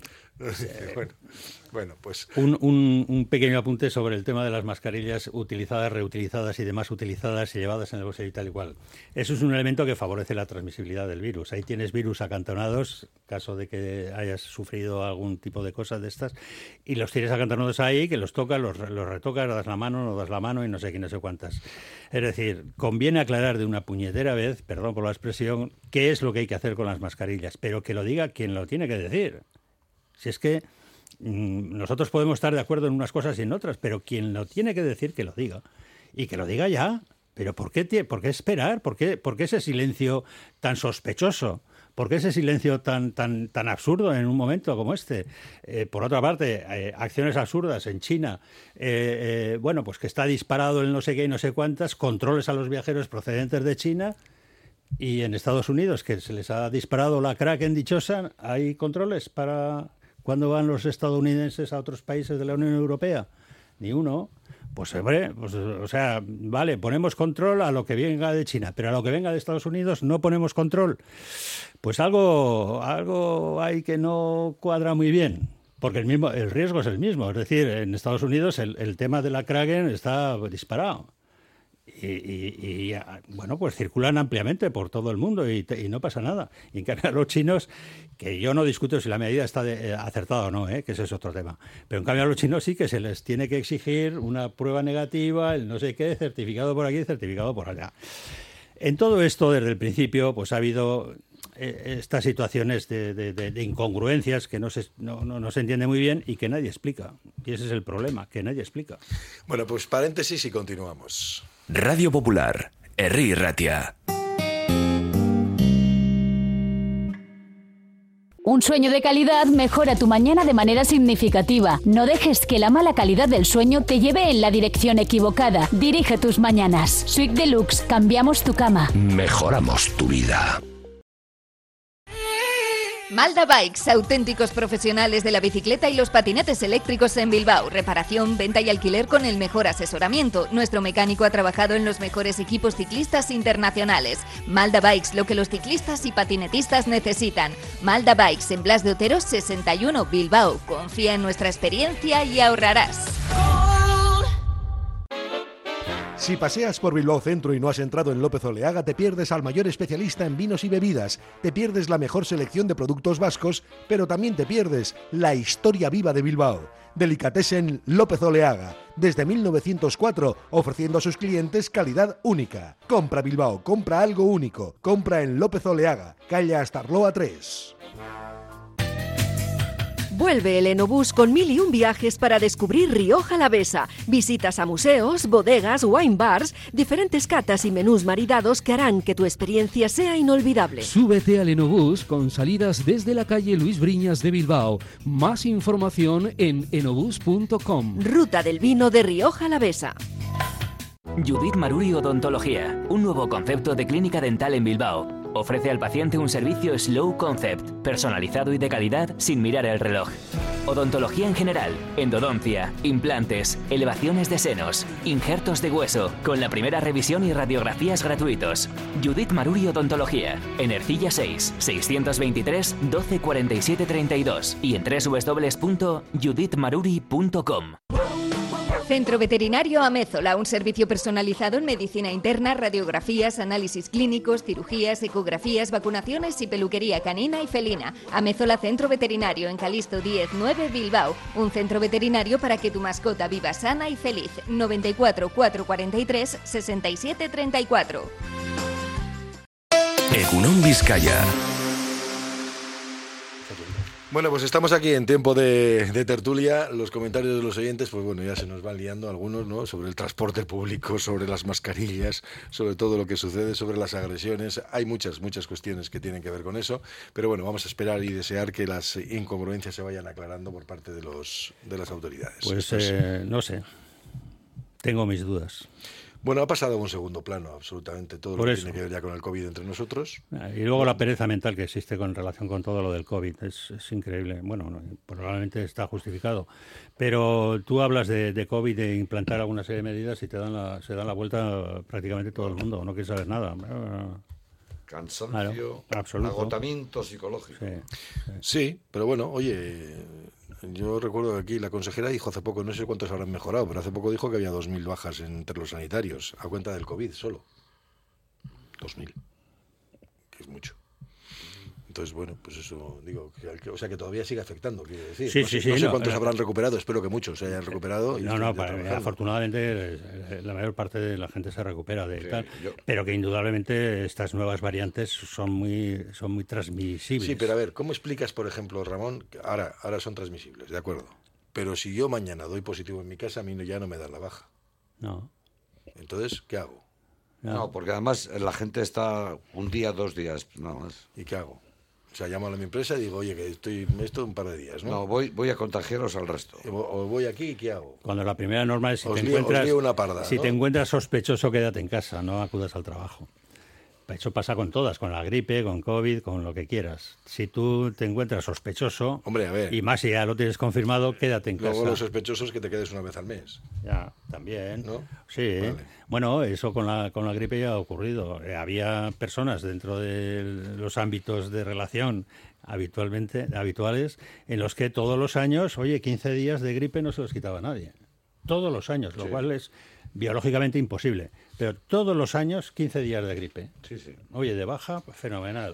Bueno, pues... Un pequeño apunte sobre el tema de las mascarillas utilizadas, reutilizadas y demás utilizadas y llevadas en el bolsillo y tal y cual. Eso es un elemento que favorece la transmisibilidad del virus. Ahí tienes virus acantonados, caso de que hayas sufrido algún tipo de cosas de estas, y los tienes acantonados ahí, que los tocas, los retocas, das la mano, no das la mano y no sé qué, no sé cuántas. Es decir, conviene aclarar de una puñetera vez, perdón por la expresión, qué es lo que hay que hacer con las mascarillas, pero que lo diga quien lo tiene que decir. Si es que nosotros podemos estar de acuerdo en unas cosas y en otras, pero quien lo tiene que decir, que lo diga. Y que lo diga ya. ¿Pero por qué esperar? ¿Por qué ese silencio tan sospechoso? ¿Por qué ese silencio tan absurdo en un momento como este? Por otra parte, acciones absurdas en China, pues que está disparado el no sé qué y no sé cuántas, controles a los viajeros procedentes de China, y en Estados Unidos, que se les ha disparado la Kraken dichosa, ¿hay controles para cuando van los estadounidenses a otros países de la Unión Europea? Ni uno. Pues hombre, vale, ponemos control a lo que venga de China, pero a lo que venga de Estados Unidos no ponemos control. Pues algo hay que no cuadra muy bien, porque el riesgo es el mismo. Es decir, en Estados Unidos el tema de la Kraken está disparado. Y pues circulan ampliamente por todo el mundo y no pasa nada. Y en cambio a los chinos, que yo no discuto si la medida está acertada o no, que ese es otro tema, pero en cambio a los chinos sí que se les tiene que exigir una prueba negativa, el no sé qué, certificado por aquí, certificado por allá. En todo esto, desde el principio, pues ha habido estas situaciones de incongruencias que no se entiende muy bien y que nadie explica. Y ese es el problema, que nadie explica. Bueno, pues paréntesis y continuamos. Radio Popular, Herri Ratia. Un sueño de calidad mejora tu mañana de manera significativa. No dejes que la mala calidad del sueño te lleve en la dirección equivocada. Dirige tus mañanas. Suite Deluxe, cambiamos tu cama. Mejoramos tu vida. Malda Bikes, auténticos profesionales de la bicicleta y los patinetes eléctricos en Bilbao. Reparación, venta y alquiler con el mejor asesoramiento. Nuestro mecánico ha trabajado en los mejores equipos ciclistas internacionales. Malda Bikes, lo que los ciclistas y patinetistas necesitan. Malda Bikes, en Blas de Otero 61, Bilbao. Confía en nuestra experiencia y ahorrarás. Si paseas por Bilbao Centro y no has entrado en López Oleaga, te pierdes al mayor especialista en vinos y bebidas, te pierdes la mejor selección de productos vascos, pero también te pierdes la historia viva de Bilbao. Delicatessen López Oleaga, desde 1904, ofreciendo a sus clientes calidad única. Compra Bilbao, compra algo único, compra en López Oleaga, calle Astarloa 3. Vuelve el Enobús con 1001 viajes para descubrir Rioja Alavesa. Visitas a museos, bodegas, wine bars, diferentes catas y menús maridados que harán que tu experiencia sea inolvidable. Súbete al Enobús con salidas desde la calle Luis Briñas de Bilbao. Más información en enobús.com. Ruta del vino de Rioja Alavesa. Judith Maruri Odontología, un nuevo concepto de clínica dental en Bilbao. Ofrece al paciente un servicio Slow Concept, personalizado y de calidad sin mirar el reloj. Odontología en general, endodoncia, implantes, elevaciones de senos, injertos de hueso, con la primera revisión y radiografías gratuitos. Judith Maruri Odontología, en Ercilla 6, 623 12 47 32 y en www.judithmaruri.com. Centro Veterinario Amézola, un servicio personalizado en medicina interna, radiografías, análisis clínicos, cirugías, ecografías, vacunaciones y peluquería canina y felina. Amézola Centro Veterinario, en Calixto 10 9 Bilbao. Un centro veterinario para que tu mascota viva sana y feliz. 94 443 67 34. Egunon Vizcaya. Bueno, pues estamos aquí en tiempo de tertulia. Los comentarios de los oyentes, pues bueno, ya se nos van liando algunos, ¿no? Sobre el transporte público, sobre las mascarillas, sobre todo lo que sucede, sobre las agresiones. Hay muchas cuestiones que tienen que ver con eso, pero bueno, vamos a esperar y desear que las incongruencias se vayan aclarando por parte de las autoridades. Pues no sé, tengo mis dudas. Bueno, ha pasado a un segundo plano absolutamente todo lo que tiene que ver ya con el COVID entre nosotros. Y luego la pereza mental que existe con relación con todo lo del COVID es increíble. Bueno, probablemente está justificado. Pero tú hablas de COVID, de implantar alguna serie de medidas y se dan la vuelta prácticamente todo el mundo. No quieres saber nada. Cansancio, agotamiento psicológico. Sí, pero bueno, oye... Yo recuerdo que aquí la consejera dijo hace poco, no sé cuántos habrán mejorado, pero hace poco dijo que había 2.000 bajas entre los sanitarios, a cuenta del COVID solo. 2.000, que es mucho. Entonces, bueno, pues eso digo, o sea que todavía sigue afectando, quiero decir. Sí, No sé cuántos habrán recuperado, espero que muchos se hayan recuperado. Afortunadamente la mayor parte de la gente se recupera de tal, pero que indudablemente estas nuevas variantes son muy transmisibles. Sí, pero a ver, ¿cómo explicas, por ejemplo, Ramón, que ahora son transmisibles, de acuerdo? Pero si yo mañana doy positivo en mi casa, a mí ya no me dan la baja. No. Entonces, ¿qué hago? No, porque además la gente está un día, 2 días, nada más. ¿Y qué hago? O sea, llamo a mi empresa y digo, oye, que estoy esto un par de días, ¿no? No, voy a contagiaros al resto. O voy aquí y ¿qué hago? Cuando la primera norma es si te encuentras sospechoso, quédate en casa, no acudas al trabajo. Eso pasa con todas, con la gripe, con COVID, con lo que quieras. Si tú te encuentras sospechoso, hombre, a ver, y más si ya lo tienes confirmado, quédate en casa. Luego los sospechosos que te quedes una vez al mes. Ya, también. ¿No? Sí. Vale. Bueno, eso con la gripe ya ha ocurrido. Había personas dentro de los ámbitos de relación habituales en los que todos los años, 15 días de gripe no se los quitaba nadie. Todos los años, lo cual es biológicamente imposible. Pero todos los años, 15 días de gripe. Sí, sí. Oye, de baja, pues fenomenal.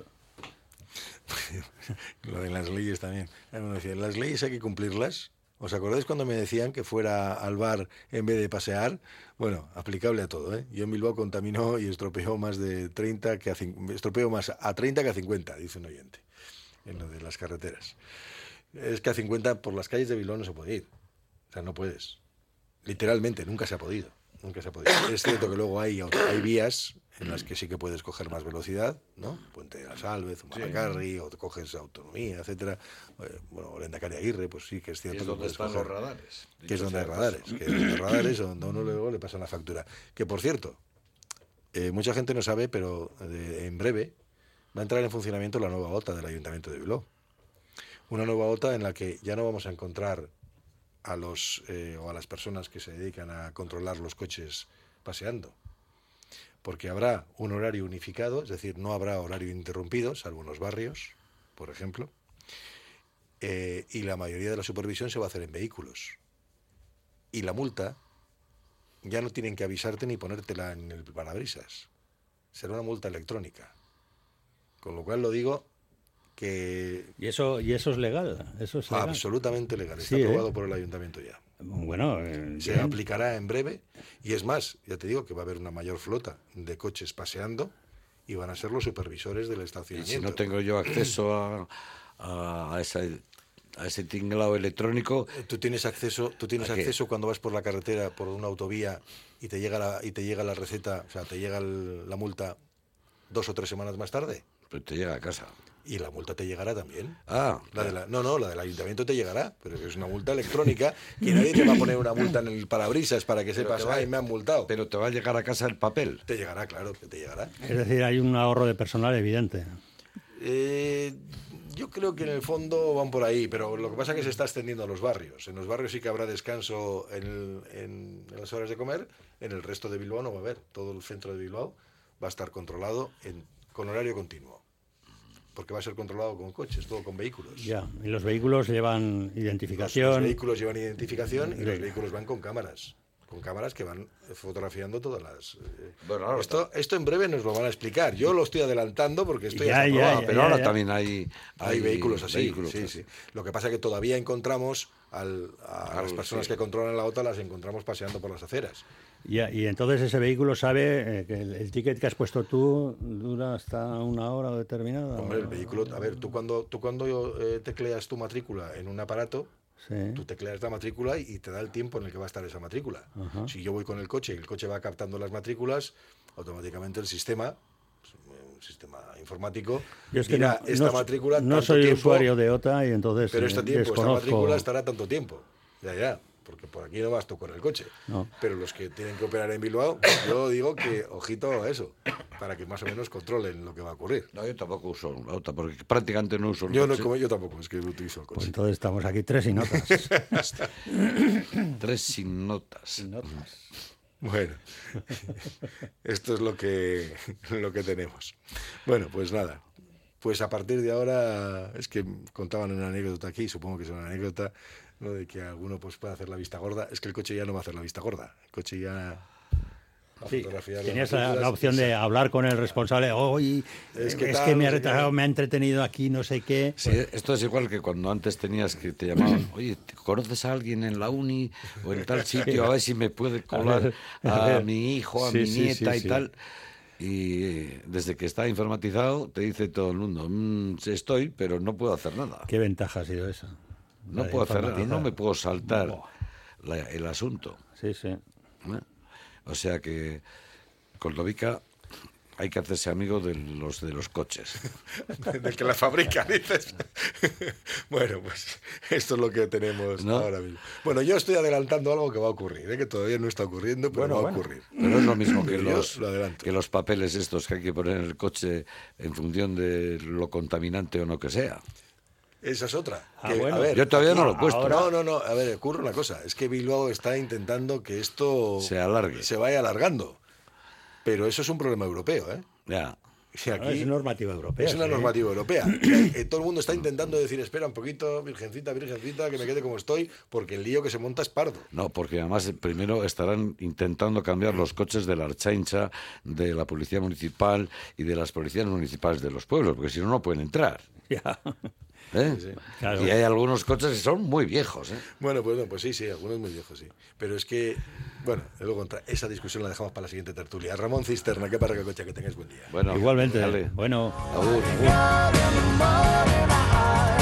Lo de las leyes también. Las leyes hay que cumplirlas. ¿Os acordáis cuando me decían que fuera al bar en vez de pasear? Bueno, aplicable a todo, ¿eh? Yo en Bilbao contaminó y estropeó más de 30 estropeó más a 30 que a 50, dice un oyente, en lo de las carreteras. Es que a 50 por las calles de Bilbao no se puede ir. O sea, no puedes. Literalmente, nunca se ha podido. Es cierto que luego hay vías en las que sí que puedes coger más velocidad, ¿no? Puente de la Salve, Zumalacárregui, o te coges autonomía, etcétera. Bueno, o Lehendakari Aguirre, pues sí que es cierto. Es donde están los radares. Que es donde hay radares. Que es donde hay radares, donde a uno luego le pasan la factura. Que, por cierto, mucha gente no sabe, pero en breve va a entrar en funcionamiento la nueva OTA del Ayuntamiento de Bilbao. Una nueva OTA en la que ya no vamos a encontrar a las personas que se dedican a controlar los coches paseando, porque habrá un horario unificado, es decir, no habrá horario interrumpido, salvo en los barrios, por ejemplo, y la mayoría de la supervisión se va a hacer en vehículos. Y la multa ya no tienen que avisarte ni ponértela en el parabrisas, será una multa electrónica. Con lo cual lo digo que... ¿Y eso es legal? ¿Eso es legal? Absolutamente legal. Está aprobado por el ayuntamiento ya. Bueno, se aplicará en breve. Y es más, ya te digo que va a haber una mayor flota de coches paseando y van a ser los supervisores del estacionamiento. Y si no tengo yo acceso a ese tinglado electrónico... Tú tienes acceso cuando vas por la carretera, por una autovía, y te llega la receta, o sea, te llega la multa 2 o 3 semanas más tarde. Pero te llega a casa. Y la multa te llegará también. La del ayuntamiento te llegará, pero es una multa electrónica que nadie te va a poner una multa en el parabrisas para que sepas, me han multado. Pero te va a llegar a casa el papel. Te llegará, claro, que te llegará. Es decir, hay un ahorro de personal evidente. Yo creo que en el fondo van por ahí, pero lo que pasa es que se está extendiendo a los barrios. En los barrios sí que habrá descanso en las horas de comer, en el resto de Bilbao no va a haber. Todo el centro de Bilbao va a estar controlado con horario continuo. Porque va a ser controlado con coches, todo con vehículos. Ya, y los vehículos llevan identificación. Los vehículos llevan identificación y los vehículos van con cámaras. Con cámaras que van fotografiando todas las... Bueno, esto en breve nos lo van a explicar. Yo lo estoy adelantando porque estoy pero ahora también hay vehículos así. Vehículos sí, así. Sí. Lo que pasa es que todavía encontramos a las personas que controlan la OTA, las encontramos paseando por las aceras. Y entonces ese vehículo sabe que el ticket que has puesto tú dura hasta una hora determinada. Hombre, el vehículo... A ver, tú cuando tecleas tu matrícula en un aparato, tú tecleas la matrícula y te da el tiempo en el que va a estar esa matrícula. Ajá. Si yo voy con el coche y el coche va captando las matrículas, automáticamente el sistema, un sistema informático, dirá, esta matrícula no tanto soy tiempo, usuario de OTA y entonces pero esta desconozco. matrícula estará tanto tiempo. Ya, porque por aquí no vas tú con el coche. No. Pero los que tienen que operar en Bilbao, yo digo que ojito a eso, para que más o menos controlen lo que va a ocurrir. No, yo tampoco uso la OTA, porque prácticamente no uso el coche. coche. Yo tampoco, es que lo utilizo el coche. Pues entonces estamos aquí 3 sin notas. 3 sin notas. Sin notas. Bueno, esto es lo que tenemos. Bueno, pues nada. Pues a partir de ahora, es que contaban una anécdota aquí, supongo que es una anécdota, ¿no? De que alguno pues puede hacer la vista gorda. Es que el coche ya no va a hacer la vista gorda. El coche ya Sí, fotografiar las tenías matrículas. la opción de hablar con el responsable. Hoy es que me ha retrasado, me ha entretenido aquí, no sé qué. Sí, esto es igual que cuando antes tenías que te llamaban, oye, ¿conoces a alguien en la uni o en tal sitio? A ver si me puede colar a mi hijo, a mi nieta y tal. Y desde que está informatizado te dice todo el mundo, sí estoy, pero no puedo hacer nada. ¿Qué ventaja ha sido eso? No puedo hacer nada, no me puedo saltar el asunto. Sí, sí. O sea que Cordovica hay que hacerse amigo de los coches. Del que la fabrica, dices. Bueno, pues esto es lo que tenemos ahora mismo. Bueno, yo estoy adelantando algo que va a ocurrir, que todavía no está ocurriendo, pero va a ocurrir. Pero es lo mismo que que los papeles estos que hay que poner en el coche en función de lo contaminante o no que sea. Esa es otra. Bueno. A ver, yo todavía no lo he puesto. No. A ver, ocurre una cosa. Es que Bilbao está intentando que esto se alargue. Se vaya alargando. Pero eso es un problema europeo, ¿eh? Ya. Y aquí es normativa europea. Es una normativa europea. Todo el mundo está intentando decir, espera un poquito, virgencita, que me quede como estoy, porque el lío que se monta es pardo. No, porque además primero estarán intentando cambiar los coches de la Archaincha, de la Policía Municipal y de las policías municipales de los pueblos, porque si no, no pueden entrar. Ya. Sí. Claro. Y hay algunos coches que son muy viejos. Bueno, pues sí, algunos muy viejos, sí. Pero es que, bueno, luego esa discusión la dejamos para la siguiente tertulia. Ramón Cisterna, qué parra, qué coche, que tengáis buen día. Bueno, igualmente. Dale. Bueno. Agur.